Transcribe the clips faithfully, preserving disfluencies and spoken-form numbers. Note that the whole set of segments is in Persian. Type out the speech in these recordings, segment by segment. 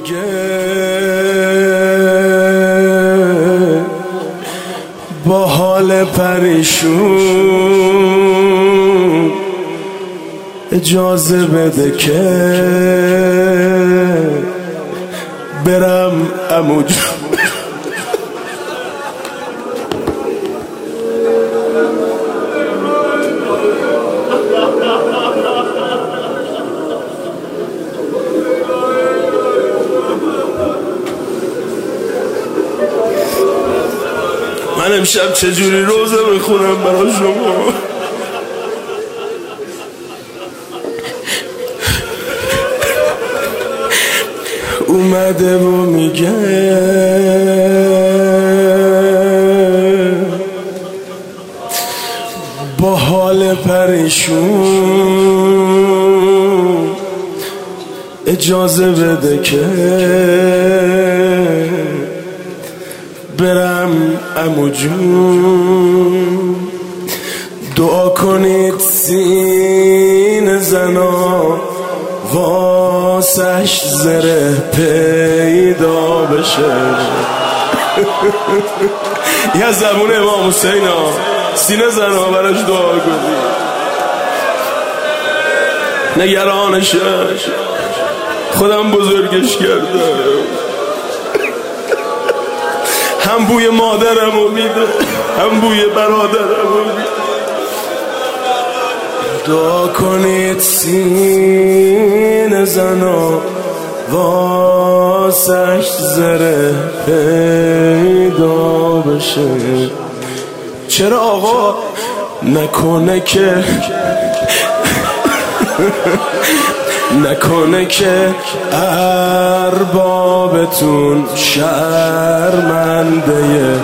میگه با حال پریشون اجازه بده که برم عمو جون. من امشب چجوری روزه بخونم برای شما؟ اومده و میگه با حال پریشون اجازه بده که برم عمو جون. دعا کنید سین زنا واسش زره پیدا بشه. یه زبون امام حسین ها سینه زنا براش دعا کنید، نگرانشه، خودم بزرگش کردم، هم بوی مادرمو میده هم بوی برادرمو میده. دعا کنید سین زنا واسش زره پیدا بشه. چرا آقا نکنه که نکنه که اربابتون شرمنده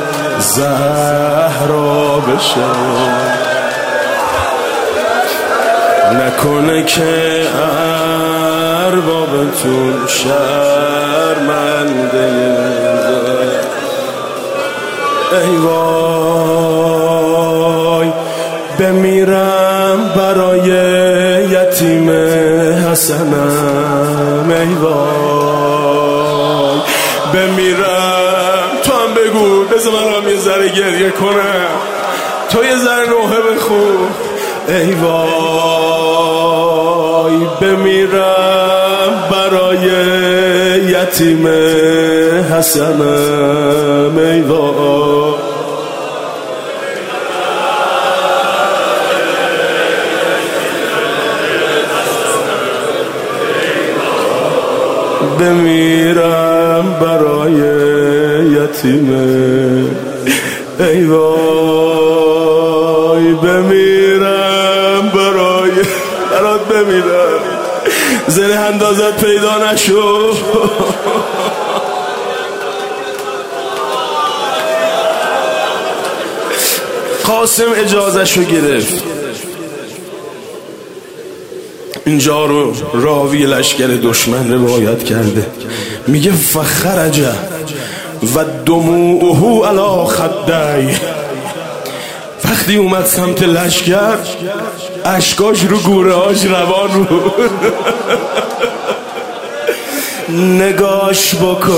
زهرا بشه. نکنه که اربابتون شرمنده زهرا. ای وای بمیرم برای یتیم حسنم. ای وای بمیرم. تو هم بگو بذار من هم یه ذره گریه کنم، تو یه ذره نوحه بخون. ای وای بمیرم برای یتیم حسنم. ای وای بمیرم برای یتیم. ای وای بمیرم برای برات بمیرم، زره اندازت پیدا نشو. قاسم اجازهشو گرفت. اینجا رو راوی لشکر دشمن روایت کرده، میگه فخرج و دموعه علی خدی. وقتی اومد سمت لشکر اشکاش رو گوره هاش روان بود. نگاش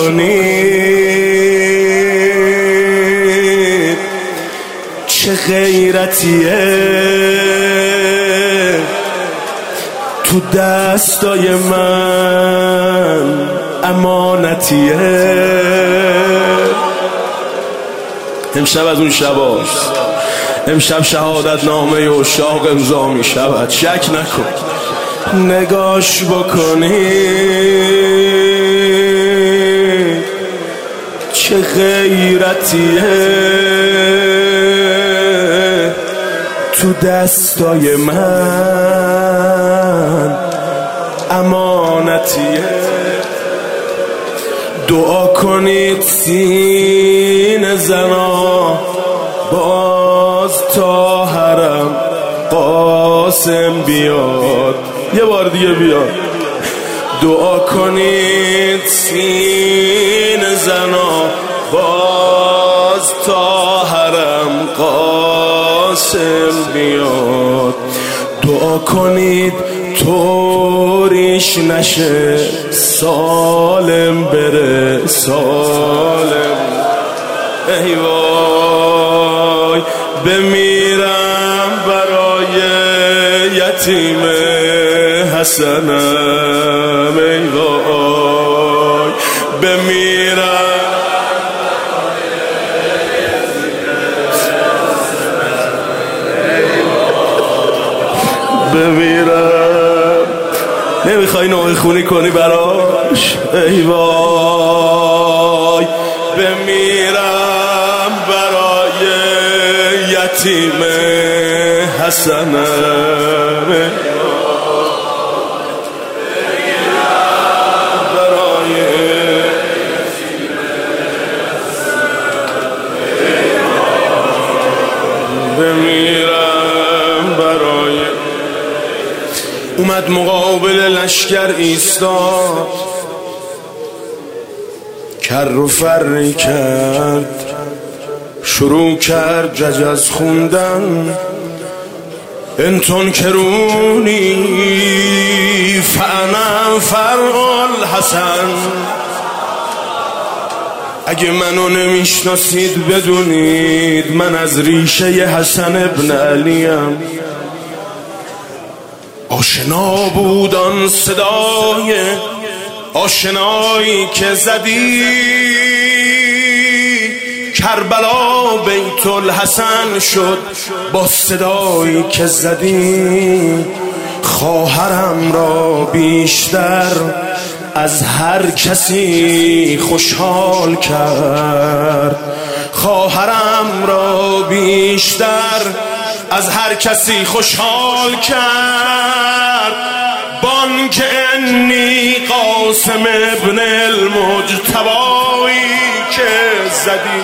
بکنی چه غیرتیه تو دستای من، امانتیه. امشب از اون شباست، امشب شهادت نامه عشاق امضا می شود، شک نکن. نگاش بکنی چه غیرتیه تو دستای من، امانتیه. دعا کنید سین زنا باز تا حرم قاسم بیاد. یه بار دیگه بیاد. دعا کنید سین زنا باز تا حرم قاسم بیاد. دعا کنید طوری رویش نشه سالم بره سالم. ای وای بمیرم برای یتیم حسنم. ای وای بمیرم بمیرم. نمیخوای نوع خونی کنی براش؟ ای وای بمیرم برای یتیم حسنم. برای بمیرم برای. اومد مقابل لشکر ایستاد، کر و فری کرد، شروع کرد ججز خوندن. ان تنکرونی فانا فرع الحسن. اگه منو نمیشناسید بدونید من از ریشه حسن ابن علیم. آشنا بود آن صدای آشنایی که زدی، کربلا بیت الحسن شد با صدایی که زدی. خواهرم را بیشتر از هر کسی خوشحال کرد. خواهرم را بیشتر از هر کسی خوشحال کرد. بانک انی قاسم ابن المجتبایی که زدی.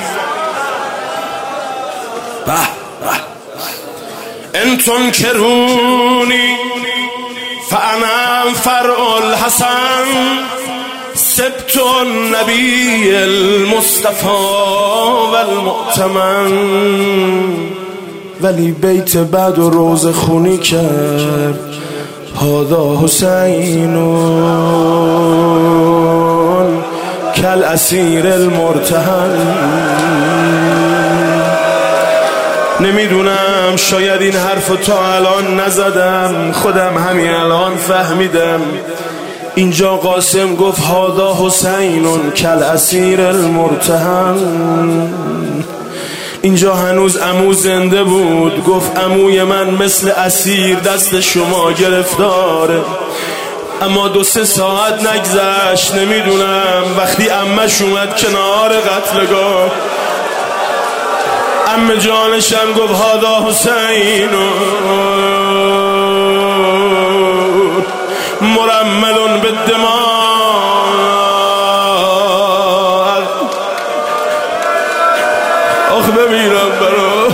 به به ان تنکرونی فانا فرع الحسن سبت النبی المصطفى والمؤتمن. ولی بیت بعد و روز خونی کرد. هذا حسینون کل اسیر المرتهن. نمیدونم شاید این حرف تا الان نزدم، خودم همین الان فهمیدم. اینجا قاسم گفت هذا حسینون کل اسیر المرتهن. اینجا هنوز عمو زنده بود، گفت عموی من مثل اسیر دست شما گرفتاره. اما دو سه ساعت نگذشت، نمیدونم وقتی عمش اومد کنار قتلگاه، عم جانشم گفت هذا حسین مرمل بالدماء. آخ بمیرم برات،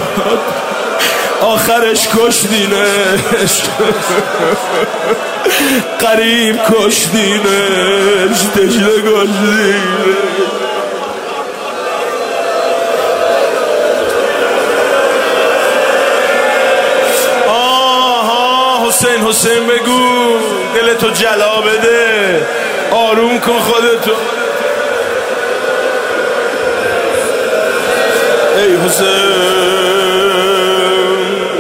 آخرش کشتینش، قریب کشتینش، دجله کشتینش. آها حسین حسین بگو، دلتو جلا بده، آروم کن خودتو. ای حسین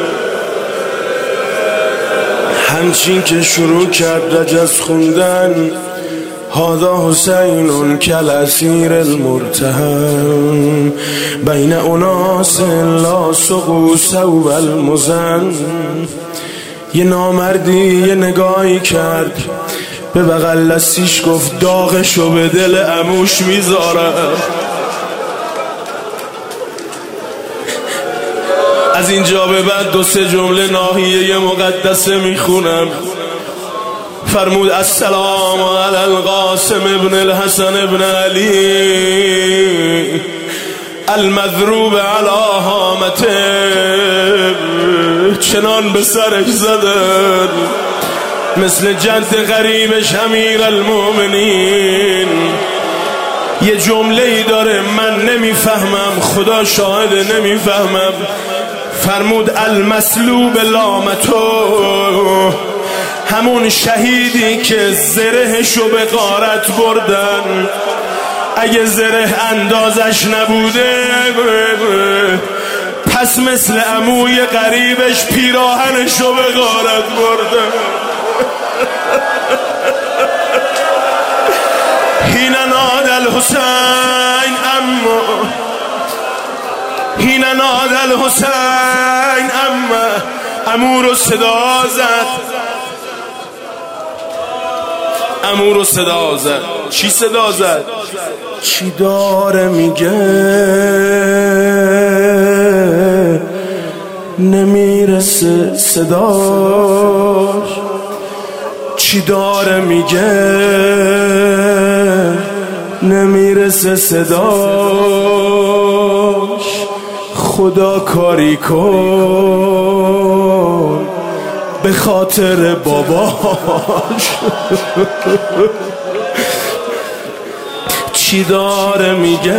همچین که شروع کرد رجز خوندن، هذا حسین کل اسیر المرتهن بین اناس لا سقوا ثوب المزن. یه نامردی یه نگاهی کرد به بغل دستیش، گفت داغشو به دل عموش میذارم. از اینجا به بعد دو سه جمله ناحیه مقدسه میخونم. فرمود السلام علی القاسم ابن الحسن ابن علی المضروب علی هامته. چنان به سرش زدن مثل جد غریبش امیر المؤمنین. یه جمله ای داره من نمیفهمم، خدا شاهد نمیفهمم. فرمود المسلوب لامتو همون شهیدی که زرهشو به غارت بردن، اگه زره اندازش نبوده پس مثل عموی قریبش پیراهنشو به غارت بردن. حین نادى الحسین اما حین نادى الحسین اما عمو رو صدا زد، عمو رو صدا زد. چی صدا زد؟ چی داره میگه؟ نمیرسه صداش. چی داره میگه؟ نمیرسه صداش. خدا کاری کن به خاطر باباش. چی داره میگه؟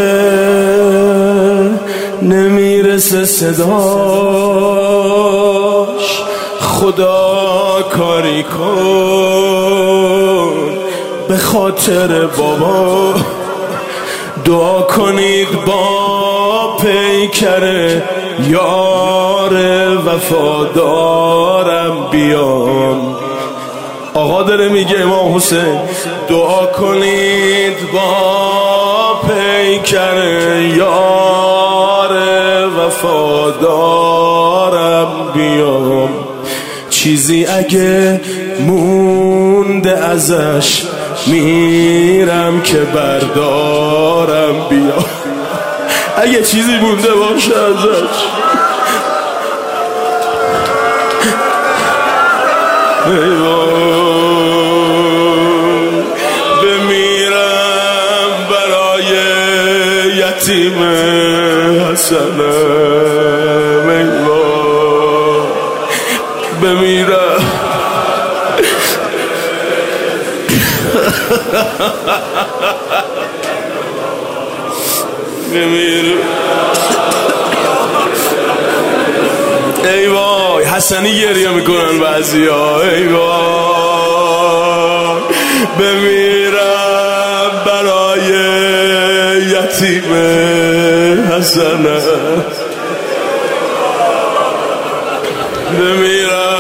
نمیرسه صداش. خدا کاری کن به خاطر بابا. دعا کنید با پیکر یار وفادارم بیام. آقا داره میگه امام حسین دعا کنید با پیکر یار وفادارم بیام. چیزی اگه مونده ازش میرم که بردارم بیام. اگه چیزی مونده باشه ازش بمیرم برای یتیم حسنم. بمیرم بمیرم. ای وای حسنی گریه میکنن بعضیا. ای وای بمیرم برای یتیم حسنه. بمیرم